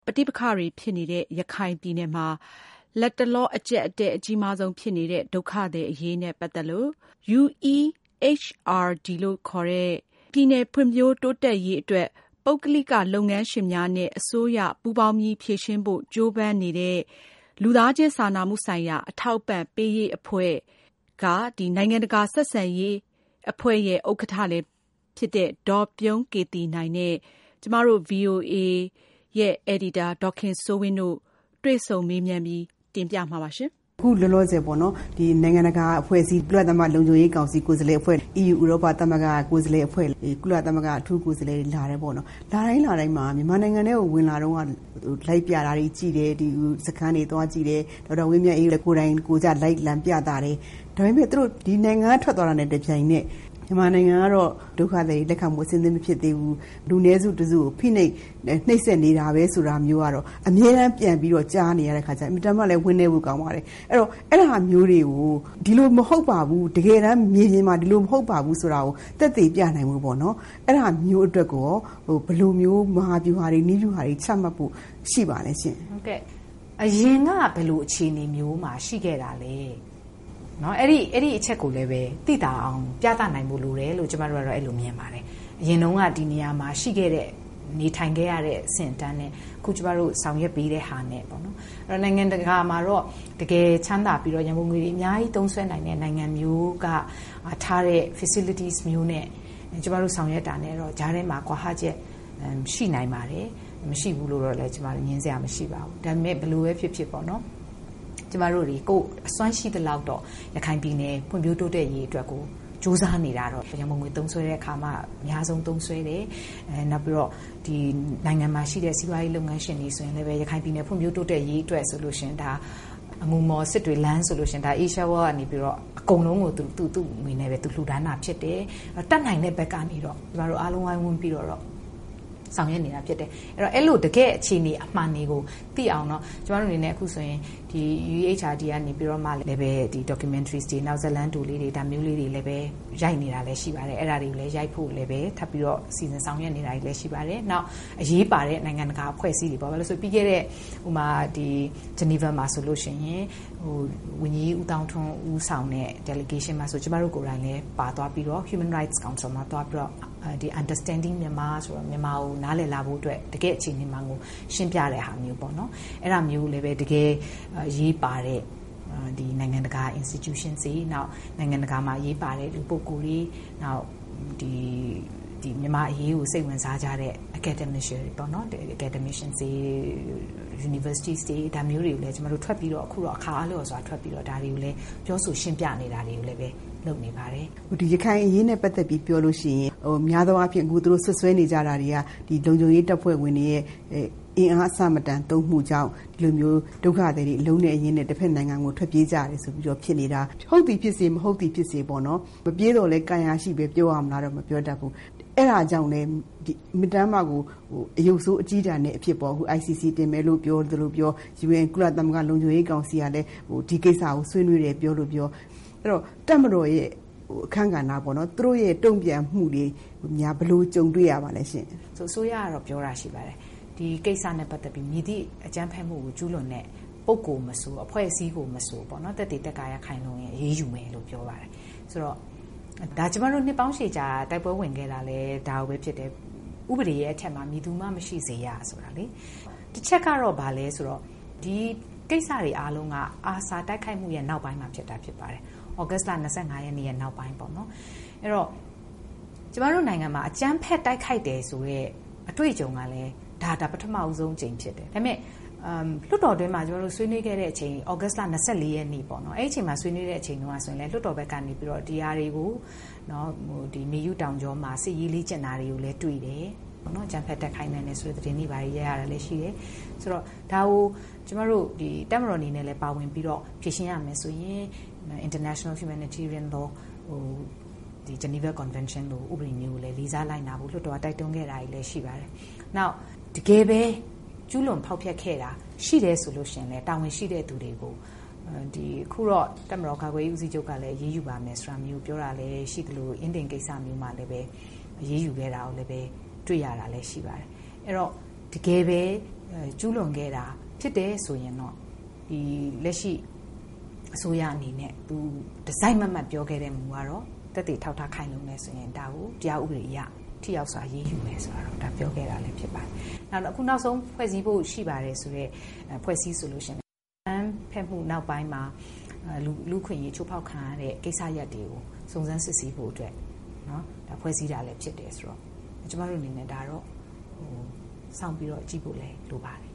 ဋိပက္ခတွေဖြစ်နေတဲ့ရခိုင်ပြည်နယ်မှာလက်တလောအကျက်အတဲအကြီးမားဆုံးဖြစ်နေတဲ့ဒုက္ခသည်အရေးနဲ့ပတ်သက်လို့ UEHRD လို့ခေါ်တဲ့ပြည်နယ်ဖွံ့ဖြိုးတိုးတက်ရေးအတွက်ပုဂ္ဂလိကလုပ်ငန်းရှင်များနဲ့အစိုးရပူးပေါင်းပြီးဖြည့်ရှင်းဖို့ကြိုးပမ်းနေတဲ့လူသားချင်းစာနာမှုဆိုင်ရာအထောက်ပံ့ပေးရေးအဖွဲ့ကနိုင်ငံတကာဆက်ဆံရေးအဖွဲ့ရဲ့ဥက္ကဋ္ဌလည်းဖြစ်တဲ့ဒေါ်ပြုံးကေတီနိုင်နဲ့ကျမတို့ VOA ရဲ့အယ်ဒီတာဒေါ်ခင်စိုးဝင်းတို့တွေ့ဆုံမေးမြန်းပြီးတင်ပြမှာပါရှင်။အခုလောလောဆယ်ပေါ့နော်ဒီနိုင်ငံတကာအဖွဲ့အစည်းကုလသမဂ္ဂလုံခြုံရေးကောင်စီကိုယ်စားလှယ်အဖွဲ့ EU ဥရောပသမဂ္ဂကိုယ်စားလှယ်အဖွဲ့ကုလသမဂ္ဂအထူးကိုယ်စားလှယ်လာတယ်ပေါ့နော်။လာတိုင်းမှာမြန်မာနိုင်ငံထဲကိုဝင်လာတော့လိုက်ပြတာတွေကြည့်တယ်ဒီစခန်းတွေသွားကြည့်တယ်ဒေါက်တာဝင်းမြတ်အေးလည်းကိုယ်တိုင်ကိုကြလိုက်လံပြတာတယ်ဒါပေမဲ့သူတို့ဒီနိုင်ငံထွက်သွားတာနဲ့တပြိုင်နက်မြန်မာနိုင်ငံကတော့ဒုက္ခသည်လက်ခံမှုအဆင်သင့်မဖြစ်သေးဘူးလူနည်းစုတစုကိုဖိနှိပ်စက်နေတာပဲဆိုတာမျိုးကတော့အမြဲတမ်းပြန်ပြီးတော့ကြားနေရတဲ့ခါကျအင်တာနက်လည်းဝင်နေဖို့ကောင်းပါတယ်အဲ့တော့အဲ့ဒါမျိုးတွေကိုဒီလိုမဟုတ်ပါဘူးတကယ်တမ်းမြေပြင်မှာဒီလိုမဟုတ်ပါဘူးဆိုတာကိုသက်သေပြနိုင်မှုပေါ့နော်အဲ့ဒါမျိုးအတွက်ကိုဘယ်လိုမျိုးမဟာဗျူဟာတွေနည်းဗျူဟာတွေချမှတ်ဖို့ရှိပါလဲရှင်ဟုတ်ကဲ့အရင်ကဘယ်လိုအခြေအနေမျိုးမှာရှိခဲ့တာလဲနော်အဲ့ဒီအချက်ကိုလည်းပဲသိတာအောင်ပြသနိုင်ဖို့လိုတယ်လို့ကျမတို့ကတော့အဲ့လိုမြင်ပါတယ်အရင်တုန်းကဒီနေရာမှာရှိခဲ့တဲ့နေထိုင်ခဲ့ရတဲ့အဆင့်တန်းနဲ့အခုကျမတို့ဆောင်ရွက်ပေးတဲ့ဟာနဲ့ပေါ့နော်အဲ့တော့နိုင်ငံတကာမှာတော့တကယ်ချမ်းသာပြီးတော့ရန်ကုန်ငွေတွေအများကြီးသုံးစွဲနိုင်တဲ့နိုင်ငံမျိုးကထားတဲ့ facilities မျိုးနဲ့ကျမတို့ဆောင်ရွက်တာနဲ့တော့ဂျားထဲမှာကွာဟချက်ရှိနိုင်ပါတယ်မရှိဘူးလို့တော့လည်းကျမတို့ညင်းစရာမရှိပါဘူးဒါပေမဲ့ဘယ်လိုပဲဖြစ်ဖြစ်ပေါ့နော်ကျမတို့တွေကိုအစွမ်းရှိတဲ့လောက်တော့ရခိုင်ပြည်နယ်ဖွံ့ဖြိုးတိုးတက်ရေးအတွက်ကိုစူးစမ်းနေတာတော့ရမုံငွေသုံးဆွဲတဲ့အခါမှာအများဆုံးသုံးဆွဲတယ်နောက်ပြီးတော့ဒီနိုင်ငံမှာရှိတဲ့စီးပွားရေးလုပ်ငန်းရှင်တွေဆိုရင်လည်းပဲရခိုင်ပြည်နယ်ဖွံ့ဖြိုးတိုးတက်ရေးအတွက်ဆိုလို့ရှင်ဒါအငူမော်စစ်တွေလမ်းဆိုလို့ရှင်ဒါ Asia World ကနေပြီးတော့အကုန်လုံးကိုသူ့ငွေနဲ့ပဲသူလှူဒါန်းတာဖြစ်တယ်တတ်နိုင်တဲ့ဘက်ကနေတော့ကျမတို့အားလုံးဝိုင်းဝန်းပြီးတော့ဆောင်ရွက်နေတာဖြစ်တယ်အဲ့တော့အဲ့လိုတကယ်အခြေအနေအမှန်တွေကိုသိအောင်တော့ကျမတို့အနေနဲ့အခုဆိုရင်ဒီ UEHRD ကနေပြီးတော့မှလည်းပဲဒီ documentaries တွေနောက်ဇလန်းတူလေးတွေဒါမျိုးလေးတွေလည်းပဲရိုက်နေတာလည်းရှိပါတယ်အဲ့ဒါတွေကိုလည်းရိုက်ဖို့လည်းပဲထပ်ပြီးတော့စီစဉ်ဆောင်ရွက်နေတာလည်းရှိပါတယ်နောက်အရေးပါတဲ့နိုင်ငံတကာအဖွဲ့အစည်းတွေပေါ့ဘာလို့ဆိုပြီးခဲ့တဲ့ဟိုမှာဒီ Geneva မှာဆိုလို့ရှိရင်ဟိုဝန်ကြီးဦးတောင်းထွန်းဦးဆောင်တဲ့ delegation မှာဆိုကျမတို့ကိုယ်တိုင်လည်းပါသွားပြီးတော့ Human Rights Council မှာသွားပြီးတော့ဒီ understanding မြန်မာဆိုတော့မြန်မာကိုနားလည်လာဖို့အတွက်တကယ်အခြေအနေမှန်ကိုရှင်းပြတဲ့ဟာမျိုးပေါ့နော်အဲ့ဒါမျိုးလည်းပဲတကယ်ရေးပါတဲ့ဒီနိုင်ငံတကာ institution တွေနောက်နိုင်ငံတကာမှာရေးပါတဲ့လူပုဂ္ဂိုလ်တွေနောက်ဒီမြန်မာအရေးကိုစိတ်ဝင်စားကြတဲ့ academician တွေပေါ့နော် academician တွေ universities တွေဒါမျိုးတွေကိုလည်းကျွန်တော်တို့ထွက်ပြီးတော့အခုတော့အခါအားလျော်စွာထွက်ပြီးတော့ဒါတွေကိုလည်းပြောဆိုရှင်းပြနေတာတွေကိုလည်းပဲလုပ်နေပါတယ်ဒီရခိုင်အရေးနဲ့ပတ်သက်ပြီးပြောလို့ရှိရင်များသောအားဖြင့်အခုသူတို့ဆွဆွဲနေကြတာတွေကဒီလုံခြုံရေးတပ်ဖွဲ့ဝင်တွေရဲ့အင်အားအဆမတန်သုံးမှုကြောင့်ဒီလိုမျိုးဒုက္ခတွေအလုံးနဲ့အရင်နဲ့တစ်ဖက်နိုင်ငံကိုထွက်ပြေးကြတယ်ဆိုပြီးတော့ဖြစ်နေတာဟုတ်သည်ဖြစ်စေမဟုတ်သည်ဖြစ်စေပေါ့နော်မပြေးတော့လဲကံရရှိပဲပြောရမလားတော့မပြောတတ်ဘူးအဲ့ဒါကြောင့်လဲဒီမတမ်းမကိုအယုတ်ဆိုးအကြီးတန်းနဲ့အဖြစ်ပေါ်အခု ICC တင်မယ်လို့ပြောသလိုပြော UN ကုလသမဂ္ဂလုံခြုံရေးကောင်စီကလည်းဒီကိစ္စကိုဆွေးနွေးတယ်ပြောလို့ပြောအဲ့တော့တပ်မတော်ရဲ့အခန်းကဏ္ဍပေါ့နော်သူတို့ရဲ့တုံ့ပြန်မှုတွေများဘလို့ကြုံတွေ့ရပါလဲရှင်ဆိုအစိုးရကတော့ပြောတာရှိပါတယ်ဒီကိစ္စနဲ့ပတ်သက်ပြီးမြည်သည့်အကြမ်းဖက်မှုကိုကျူးလွန်တဲ့ပုဂ္ဂိုလ်မဆိုအဖွဲ့အစည်းကိုမဆိုပေါ့နော်တက်တည်တက်ကာရခိုင်လုံရင်အေးအေးယူမယ်လို့ပြောပါတယ်ဆိုတော့ဒါကျမတို့နှစ်ပေါင်းရှည်ကြာတိုက်ပွဲဝင်ခဲ့တာလဲဒါပဲဖြစ်တယ်ဥပဒေရဲ့အထက်မှာမြည်သူမှမရှိစေရဆိုတာလေတစ်ချက်ကတော့ဗာလဲဆိုတော့ဒီကိစ္စတွေအားလုံးကအာဆာတိုက်ခိုက်မှုရဲ့နောက်ပိုင်းမှာဖြစ်တာဖြစ်ပါတယ်ဩဂတ်လ25ရက်နေ့ရဲ့နောက်ပိုင်းပေါ့နော်အဲ့တော့ကျမတို့နိုင်ငံမှာအကြမ်းဖက်တိုက်ခိုက်တယ်ဆိုရဲအတွေ့အကြုံကလည်းဒါပထမအဆုံးအချိန်ဖြစ်တယ်ဒါပေမဲ့လွှတ်တော်တွင်းမှာကျမတို့ဆွေးနွေးခဲ့တဲ့အချိန်ဩဂတ်လ24ရက်နေ့ပေါ့နော်အဲ့ဒီအချိန်မှာဆွေးနွေးတဲ့အချိန်တုန်းကဆိုရင်လည်းလွှတ်တော်ဘက်ကနေပြီးတော့တရားတွေကိုနော်ဒီမေယူတောင်ကျော်မှာစစ်ရေးလေးကျင်တာတွေကိုလည်းတွေ့တယ်ပေါ့နော်အကြမ်းဖက်တိုက်ခိုက်နိုင်တယ်ဆိုတဲ့သတင်းတွေပါရရတာလည်းရှိတယ်ဆိုတော့ဒါကိုကျမတို့ဒီတပ်မတော်အနေနဲ့လည်းပါဝင်ပြီးတော့ဖြည့်ရှင်းရမယ်ဆိုရင် international humanitarian law ဒီ Geneva Convention လို့ဥပဒေမျိုးကိုလည်းလေးစားလိုက်နာဖို့လွှတ်တော်တိုက်တွန်းခဲ့တာကြီးလည်းရှိပါတယ်။နောက်တကယ်ပဲကျူးလွန်ဖောက်ဖျက်ခဲ့တာရှိတယ်ဆိုလို့ရှင်လည်းတာဝန်ရှိတဲ့သူတွေကိုဒီခုတော့တပ်မတော်ကာကွယ်ရေးဦးစီးချုပ်ကလည်းရေးယူပါမယ်ဆိုတာမျိုးပြောတာလည်းရှိသလိုအင်းတင်ကိစ္စမျိုးမှာလည်းပဲရေးယူခဲ့တာကိုလည်းပဲတွေ့ရတာလည်းရှိပါတယ်။အဲ့တော့တကယ်ပဲကျူးလွန်ခဲ့တာဖြစ်တယ်ဆိုရင်တော့ဒီလက်ရှိအစိုးရအနေနဲ့သူဒီဇိုင်းမတ်ပြောခဲ့တဲ့မူကတော့တက်တည်ထောက်ထားခိုင်လုံနေဆိုရင်ဒါကိုတရားဥပဒေအရထိရောက်စွာရေးယူမယ်ဆိုတော့ဒါပြောခဲ့တာလည်းဖြစ်ပါတယ်။နောက်အခုနောက်ဆုံးဖွဲ့စည်းဖို့ရှိပါတယ်ဆိုတော့ဖွဲ့စည်းဆိုလို့ရှိရင်ဖက်မှုနောက်ပိုင်းမှာလူခွင့်ရေးချိုးဖောက်ခံရတဲ့ကိစ္စရပ်တွေကိုစုံစမ်းစစ်ဆေးဖို့အတွက်နော်ဒါဖွဲ့စည်းတာလည်းဖြစ်တယ်ဆိုတော့ကျမတို့အနေနဲ့ဒါတော့စောင့်ပြီးတော့ကြည့်ဖို့လည်းလိုပါတယ်